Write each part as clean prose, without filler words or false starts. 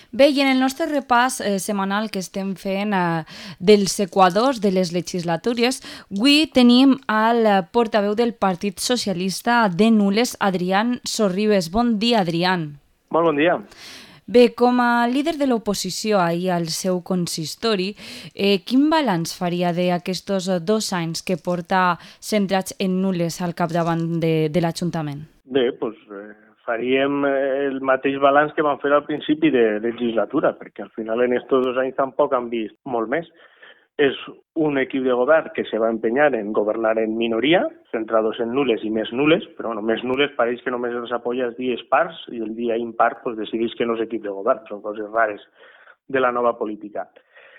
Bé, i en el nostre repàs setmanal que estem fent dels equadors de les legislatures, avui tenim al portaveu del Partit Socialista de Nules, Adrián Sorribes. Bon dia, Adrián. Molt bon dia. Bé, com a líder de l'oposició ahir al seu consistori, quin balanç faria d'aquests 2 anys que porta centrats en Nules al capdavant de l'Ajuntament? Bé, doncs faríem el mateix balanç que vam fer al principi de legislatura, perquè al final en aquests 2 anys tampoc han vist molt més. És un equip de govern que se va empenyar en governar en minoria, centrados en nules i més nules, però més nules pareix que només els apoya els dies pars i el dia impar pues, decideix que no és equip de govern, són coses rares de la nova política.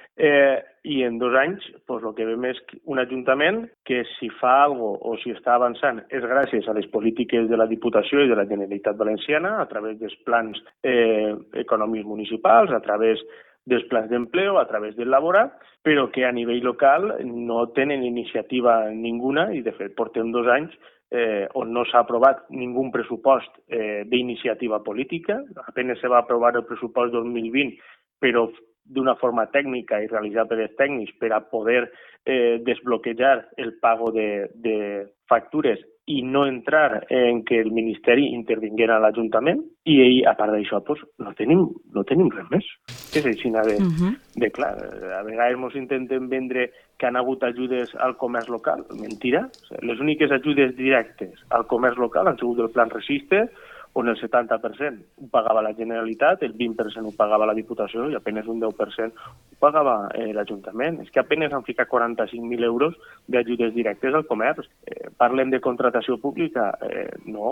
I en 2 anys pues, el que veiem és un ajuntament que si fa alguna cosa o si està avançant és gràcies a les polítiques de la Diputació i de la Generalitat Valenciana, a través dels plans econòmics municipals, a través dels plans d'empleo, a través del laboral, però que a nivell local no tenen iniciativa ninguna i de fet portem 2 anys on no s'ha aprovat ningú pressupost d'iniciativa política, apenas se va aprovar el pressupost 2020, però d'una forma tècnica i realitzada per els tècnics per a poder desbloquejar el pago de factures i no entrar en que el Ministeri intervinguera a l'Ajuntament i a part d'això pues, no tenim res més. És així de clar. A vegades ens intenten vendre que han hagut ajudes al comerç local. Mentira. Les úniques ajudes directes al comerç local han sigut del Plan Resiste, on el 70% ho pagava la Generalitat, el 20% ho pagava la Diputació i apenas un 10% ho pagava l'Ajuntament. És que apenas han ficat 45.000 euros d'ajudes directes al comerç. Parlem de contratació pública? No.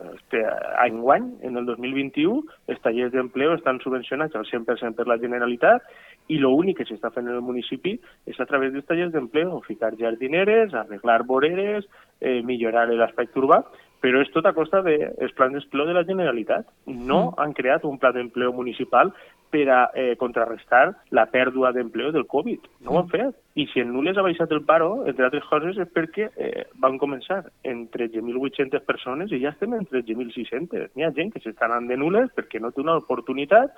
Enguany, en el 2021, els tallers d'empleo estan subvencionats al 100% per la Generalitat i l'únic que s'està fent en el municipi és a través dels tallers d'empleo, ficar jardineres, arreglar voreres, millorar l'aspecte urbà, però és tot a costa dels plans d'empleo de la Generalitat. No han creat un pla d'empleo municipal per a contrarrestar la pèrdua d'empleo del Covid. No ho han fet. I si en Nules ha baixat el paro, entre altres coses, és perquè van començar en 13.800 persones i ja estem en 13.600. N'hi ha gent que s'està anant de Nules perquè no té una oportunitat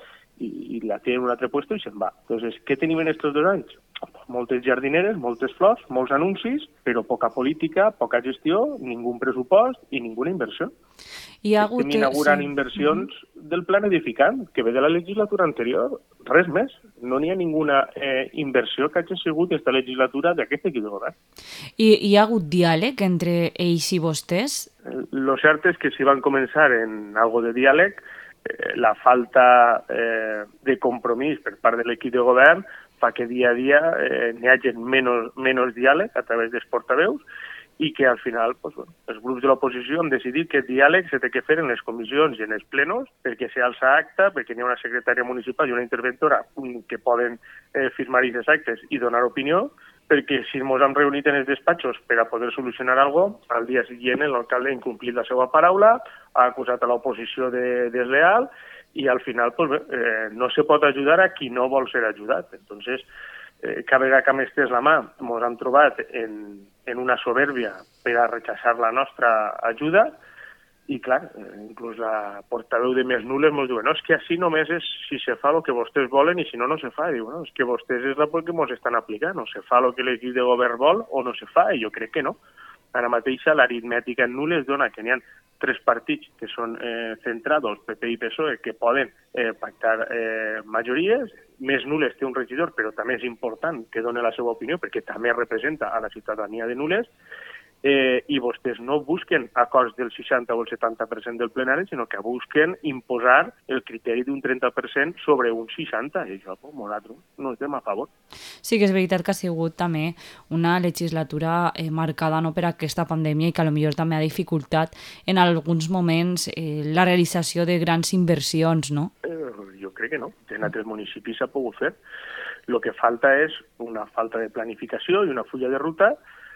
i la té en un altre lloc i se'n va. Doncs què tenim en aquests 2 anys? Moltes jardineres, moltes flors, molts anuncis, però poca política, poca gestió, ningú pressupost i ninguna inversió. Estem inaugurant inversions del Plan Edificant, que ve de la legislatura anterior, res més. No n'hi ha ninguna inversió que hagi sigut aquesta legislatura d'aquest equip de govern. I hi ha hagut diàleg entre ells i vostès? Lo cert és que si van començar en algo de diàleg, la falta de compromís per part de l'equip de govern fa que dia a dia n'hi hagi menys diàleg a través dels portaveus i que al final pues, els grups de l'oposició han decidit que el diàleg s'ha de fer en les comissions i en els plenos perquè s'alça acta, perquè hi ha una secretària municipal i una interventora que poden firmar aquests actes i donar opinió, perquè si ens hem reunit en els despatxos per a poder solucionar alguna cosa, al dia següent l'alcalde ha incomplit la seva paraula, ha acusat a l'oposició de desleal i al final pues, no se pot ajudar a qui no vol ser ajudat. Entonces, cada vegada que hem estès la mà ens hem trobat en una soberbia per a rechaçar la nostra ajuda i, clar, inclús la portaveu de Més Nules ens diu no, és que així només és si se fa el que vostès volen i si no, no se fa. I diu, no, és que vostès és la por que ens estan aplicant. O se fa el que l'equip de govern vol o no se fa, i jo crec que no. Ara mateix l'aritmètica en Nules dona que n'hi ha 3 partits que són centrados, PP i PSOE, que poden pactar majories. Més Nules té un regidor, però també és important que doni la seva opinió, perquè també representa a la ciutadania de Nules, i vostès no busquen acords del 60 o el 70% del plenari, sinó que busquen imposar el criteri d'un 30% sobre un 60%, i això, nosaltres no estem a favor. Sí que és veritat que ha sigut també una legislatura marcada no, per aquesta pandèmia i que potser també ha dificultat en alguns moments la realització de grans inversions, no? Jo crec que no. En altres municipis s'ha pogut fer. El que falta és una falta de planificació i una fulla de ruta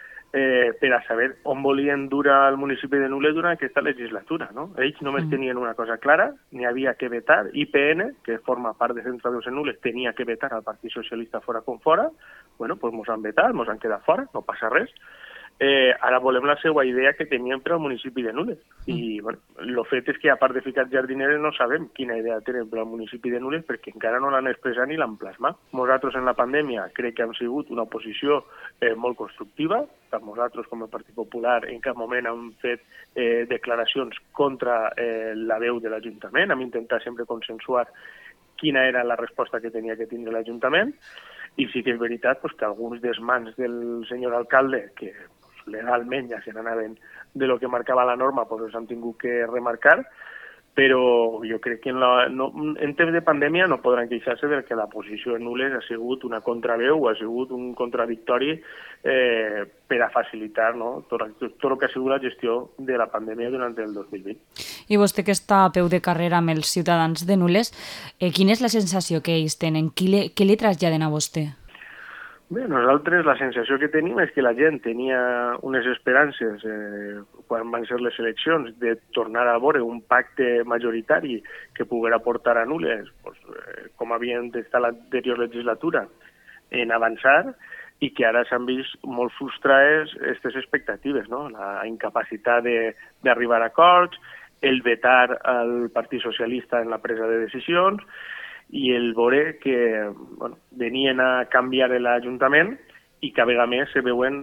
per a saber on volien dur el municipi de Nules durant aquesta legislatura. No? Ells només tenien una cosa clara, n'hi havia que vetar, IPN, que forma part de Centrados en Nules, tenia que vetar al Partit Socialista fora com fora, bueno, doncs mos han vetat, mos han quedat fora, no passa res, Ara volem la seva idea que tenien per al municipi de Nules. I bueno, el fet és que, a part de ficar jardineres, no sabem quina idea tenen per al municipi de Nules perquè encara no l'han expressat ni l'han plasmat. Nosaltres en la pandèmia crec que hem sigut una oposició molt constructiva. Tant nosaltres com el Partit Popular en cap moment hem fet declaracions contra la veu de l'Ajuntament. Hem intentat sempre consensuar quina era la resposta que tenia que tindre l'Ajuntament. I sí que és veritat que alguns dels mans del senyor alcalde, que legalment ja se n'anaven de lo que marcava la norma, els han tingut que remarcar, però jo crec que en temps de pandèmia no podran queixar-se que la posició en Nules ha sigut una contraveu, ha sigut un contradictori per a facilitar tot el que ha sigut la gestió de la pandèmia durant el 2020. I vostè que està a peu de carrera amb els ciutadans de Nules, quina és la sensació que ells tenen? Què li traslladen a vostè? Bé, nosaltres la sensació que tenim és que la gent tenia unes esperances quan van ser les eleccions de tornar a veure un pacte majoritari que poguera portar a Nules, com havien d'estar l'anterior legislatura, en avançar, i que ara s'han vist molt frustrades aquestes expectatives, no? La incapacitat d'arribar a acords, el vetar al Partit Socialista en la presa de decisions, i el veure que venien a canviar l'Ajuntament i cada vegada més se veuen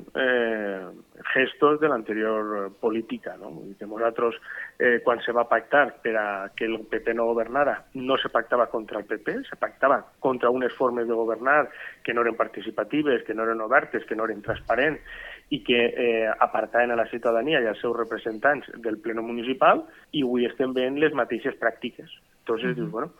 gestos de l'anterior política. Que nosaltres, quan se va pactar per a que el PP no governara, no se pactava contra el PP, se pactava contra unes formes de governar que no eren participatives, que no eren obertes, que no eren transparents i que apartaven a la ciutadania i als seus representants del pleno municipal, i avui estem veient les mateixes pràctiques. Entonces, dius, bueno,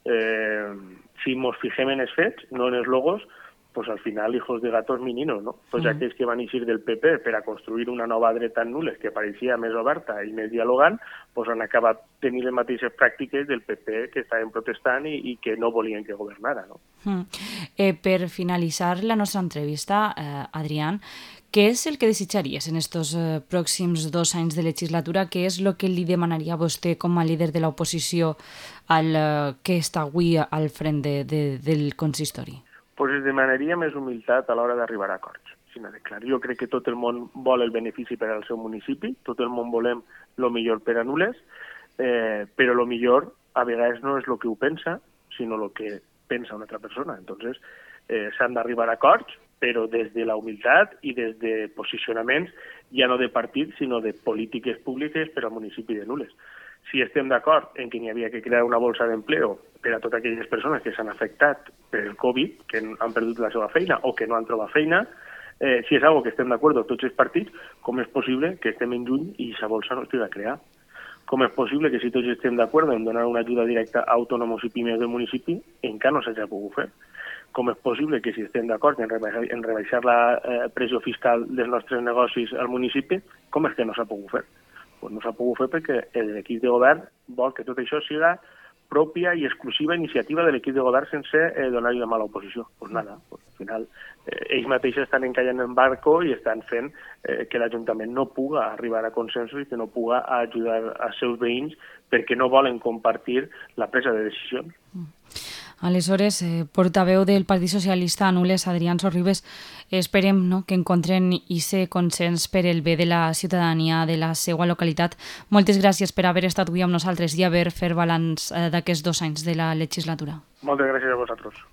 si ens fixem en els fets, no en els logos, pues al final hijos de gatos meninos, no? Pues aquells que van eixir del PP per a construir una nova dreta en Nules que pareixia més oberta i més dialogant, pues han acabat tenint les mateixes pràctiques del PP que estaven protestant i que no volien que governara, no? Per finalitzar la nostra entrevista, Adrián, què és el que desitjaries en estos pròxims 2 anys de legislatura? Què és el que li demanaria a vostè com a líder de l'oposició que està avui al front del consistori? Pues es demanaria més humilitat a l'hora d'arribar a acords. Jo crec que tot el món vol el benefici per al seu municipi, tot el món volem el millor per a Nules, però el millor a vegades no és el que ho pensa, sinó el que pensa una altra persona. Entonces, s'han d'arribar a acords, però des de la humilitat i des de posicionaments ja no de partit, sinó de polítiques públiques per al municipi de Nules. Si estem d'acord en que n'hi havia que crear una bolsa d'empleo per a totes aquelles persones que s'han afectat per el Covid, que han perdut la seva feina o que no han trobat feina, si és algo que estem d'acord tots els partits, com és possible que estem en juny i aquesta bolsa no estigui creada? Com és possible que si tots estem d'acord en donar una ajuda directa a autònoms i pimes del municipi encara no s'hagi pogut fer? Com és possible que si estem d'acord en rebaixar la pressió fiscal dels nostres negocis al municipi, com és que no s'ha pogut fer? Pues no s'ha pogut fer perquè l'equip de govern vol que tot això siga pròpia i exclusiva iniciativa de l'equip de govern sense donar-hi la mala oposició. Pues nada, al final ells mateixos estan encallant el barco i estan fent que l'Ajuntament no puga arribar a consensos i que no puga ajudar als seus veïns perquè no volen compartir la presa de decisions. Aleshores, portaveu del Partit Socialista a Nules, Adrián Sorribes, esperem que encontren aquest consens per el bé de la ciutadania de la seva localitat. Moltes gràcies per haver estat avui amb nosaltres i haver fet balanç d'aquests 2 anys de la legislatura. Moltes gràcies a vosaltres.